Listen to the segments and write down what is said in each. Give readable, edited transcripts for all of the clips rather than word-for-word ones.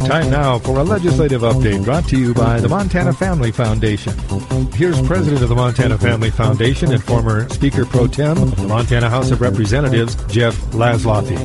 Time now for a legislative update brought to you by the Montana Family Foundation. Here's President of the Montana Family Foundation and former Speaker Pro Tem of the Montana House of Representatives, Jeff Laszloffy.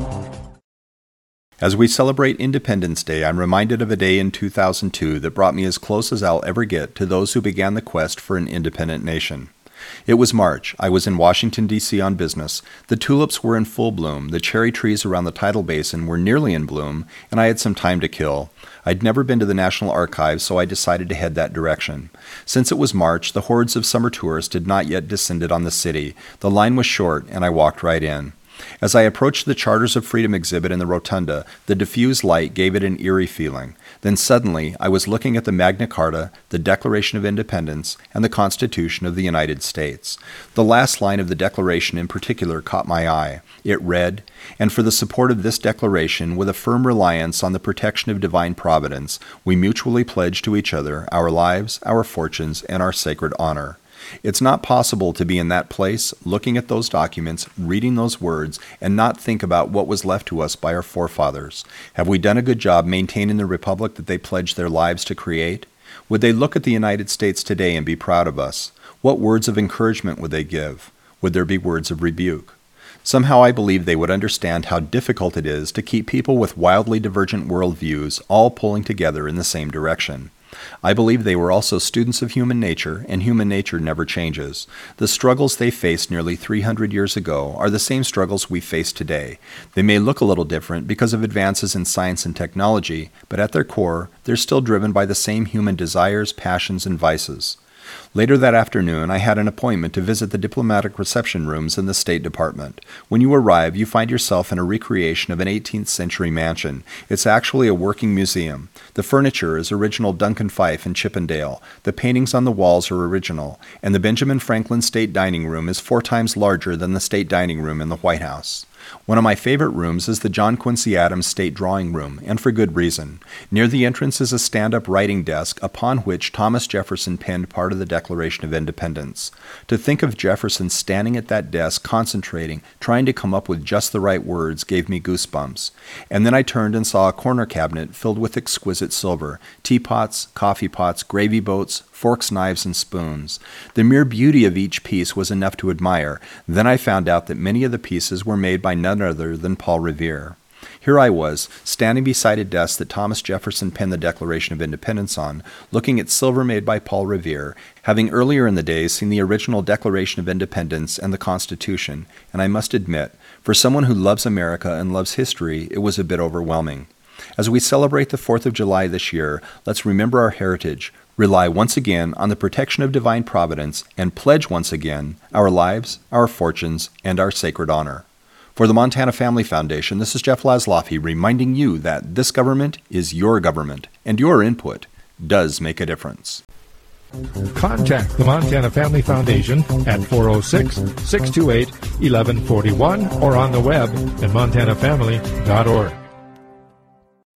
As we celebrate Independence Day, I'm reminded of a day in 2002 that brought me as close as I'll ever get to those who began the quest for an independent nation. It was March. I was in Washington, D.C. on business. The tulips were in full bloom, the cherry trees around the tidal basin were nearly in bloom, and I had some time to kill. I'd never been to the National Archives, so I decided to head that direction. Since it was March, the hordes of summer tourists had not yet descended on the city. The line was short, and I walked right in. As I approached the Charters of Freedom exhibit in the rotunda, the diffused light gave it an eerie feeling. Then suddenly, I was looking at the Magna Carta, the Declaration of Independence, and the Constitution of the United States. The last line of the Declaration in particular caught my eye. It read, "And for the support of this Declaration, with a firm reliance on the protection of divine providence, we mutually pledge to each other our lives, our fortunes, and our sacred honor." It's not possible to be in that place, looking at those documents, reading those words, and not think about what was left to us by our forefathers. Have we done a good job maintaining the republic that they pledged their lives to create? Would they look at the United States today and be proud of us? What words of encouragement would they give? Would there be words of rebuke? Somehow I believe they would understand how difficult it is to keep people with wildly divergent worldviews all pulling together in the same direction. I believe they were also students of human nature, and human nature never changes. The struggles they faced nearly 300 years ago are the same struggles we face today. They may look a little different because of advances in science and technology, but at their core, they're still driven by the same human desires, passions, and vices. Later that afternoon, I had an appointment to visit the diplomatic reception rooms in the State Department. When you arrive, you find yourself in a recreation of an 18th century mansion. It's actually a working museum. The furniture is original Duncan Fife and Chippendale. The paintings on the walls are original, and the Benjamin Franklin State Dining Room is 4 times larger than the State Dining Room in the White House. One of my favorite rooms is the John Quincy Adams State Drawing Room, and for good reason. Near the entrance is a stand-up writing desk upon which Thomas Jefferson penned part of the Declaration of Independence. To think of Jefferson standing at that desk, concentrating, trying to come up with just the right words, gave me goosebumps. And then I turned and saw a corner cabinet filled with exquisite silver, teapots, coffee pots, gravy boats, forks, knives, and spoons. The mere beauty of each piece was enough to admire. Then I found out that many of the pieces were made by none other than Paul Revere. Here I was, standing beside a desk that Thomas Jefferson penned the Declaration of Independence on, looking at silver made by Paul Revere, having earlier in the day seen the original Declaration of Independence and the Constitution, and I must admit, for someone who loves America and loves history, it was a bit overwhelming. As we celebrate the 4th of July this year, let's remember our heritage, rely once again on the protection of divine providence, and pledge once again our lives, our fortunes, and our sacred honor. For the Montana Family Foundation, this is Jeff Laszloffy reminding you that this government is your government, and your input does make a difference. Contact the Montana Family Foundation at 406-628-1141 or on the web at montanafamily.org.